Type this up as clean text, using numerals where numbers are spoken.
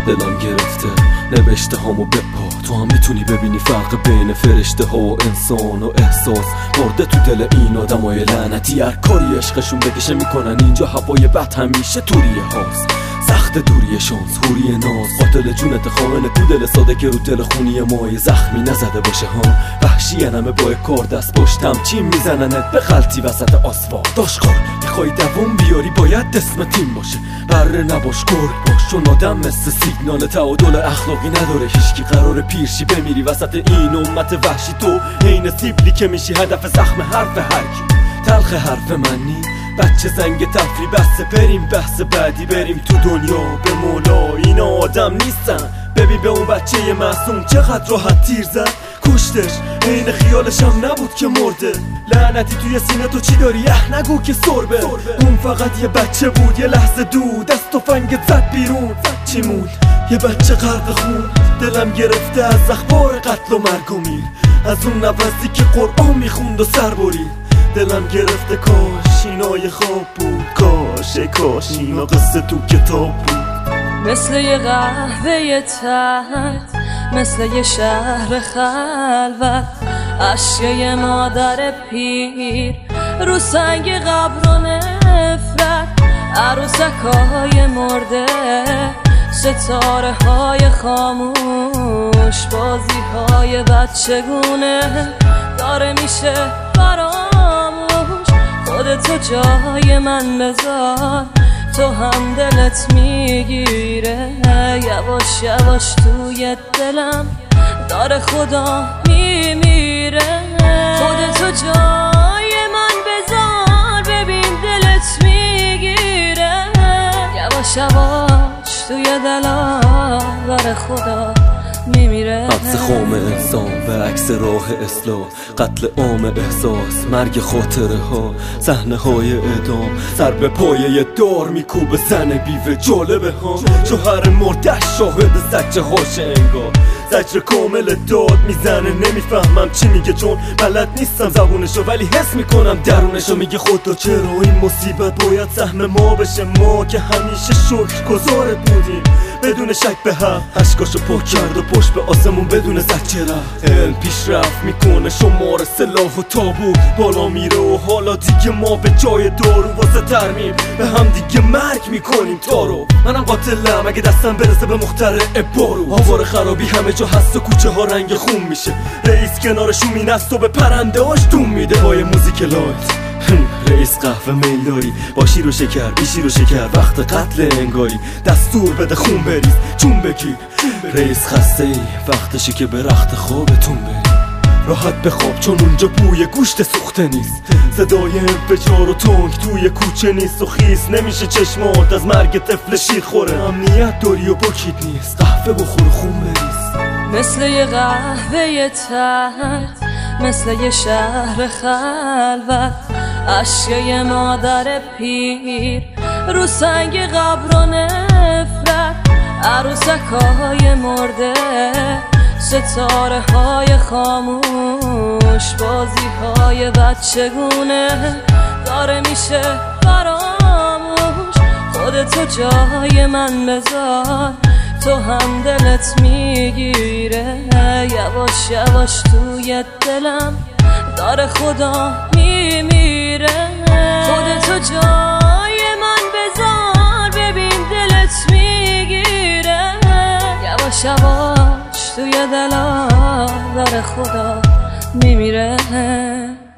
دلم گرفته نوشته هامو بپا. تو هم میتونی ببینی فرق بین فرشته ها و انسان و احساس مرده تو دل این آدمای لعنتی. هر کاری عشقشون بکشه میکنن اینجا هوای بد همیشه توریه هاست. سخت دوری شانس حوری ناز قاتل جونت خائن تو دل ساده که رو دل خونی مای زخمی نزده باشه ها. وحشی همه با کار دست پشتم چین میزننت به غلطی وسط آسفالت. داشقار میخوای دووم بیاری باید اسم تیم باشه. بره نباش گرگ باش چون آدم مثل سیگنال تعادل اخلاقی نداره. هیچکی قرار پیرشی بمیری وسط این امت وحشی. تو عین سیبلی که میشی هدف زخم حرف هرکی. تلخ حرف منی بچه زنگ تفری بسته بریم بحث بعدی بریم تو دنیا به مولا. اینا آدم نیستن ببین به اون بچه معصوم چقدر راحت تیر زد کشتش. عین خیالش هم نبود که مرده. لعنتی توی سینه تو چی داری نگو که سربه. اون فقط یه بچه بود یه لحظه دود از تفنگت زد بیرون. چی موند یه بچه غرق خون. دلم گرفته از اخبار قتل و مرگ و میر. از اون نفسی که قرآن میخوند و سر برید. دلم گرفته کاش اینای خواب بود. کاش اینا قصه تو کتاب بود. مثل یه قهوه تلخ مثل یه شهر خلوت اشک یه مادر پیر رو سنگ قبر و نفرت. عروسکای مرده ستاره های خاموش بازی های بچگونه داره میشه فراموش. خودتو جای من بذار تو هم دلت میگیره. یواش یواش توی دلم داره خدا میمیره. خودتو جای من بذار ببین دلت میگیره. یواش یواش توی دلم داره خدا میمیره. عکس خام انسان به عکس راه اصلاح. قتل عام احساس مرگ خاطره ها. صحنه های اعدام سر به پایه دار میکوبه زن بیوه. جالبه ها شوهر مردش شاهد زجه هاش انگار. زجر کامل داد میزنه نمیفهمم چی میگه چون بلد نیستم زبونشو ولی حس میکنم درونشو. میگه خدا چرا این مصیبت باید سهم ما بشه. ما که همیشه شکرگزارت بودیم بدون شک به حق. اشکاشو پاک کرد و پشت به آسمون بدون زجه رفت. علم پیشرفت میکنه شمار سلاح و تابو بالا میره و حالا دیگه ما به جای دارو واسه ترمیم به هم دیگه مرگ میکنیم تارو. منم قاتلم اگه دستم برسه به مخترع بارو. آوار خرابی همه جا هست و کوچه ها رنگ خون میشه. رئیس کنارشون این است و به پرنده هاش دوم میده با یه موزیک لایت. رئیس قهوه میل داری با شیر و شکر بی شیر و شکر. وقت قتل انگاری دستور بده خون بریز چون بگیر. رئیس خسته ای وقتشه که به رخت خوابتون بری. راحت بخواب چون اونجا بوی گوشت سوخته نیست. صدای انفجار و تنگ توی کوچه نیست و خیس نمیشه چشمات از مرگ طفل شیر خوره. امنیت داری و پاکیت نیست قهوه بخور و خون بریز. مثل یه قهوه تلخ مثل یه شهر خلوت اشک یه مادر پیر رو سنگ قبر و نفرت. عروسکای مرده ستاره های خاموش بازی های بچگونه داره میشه فراموش. خودتو جای من بذار تو هم دلت میگیره. یواش یواش توی دلم داره خدا میمیره. خودتو جای من بذار ببین دلت میگیره. یواش یواش توی دلم داره خدا میمیره.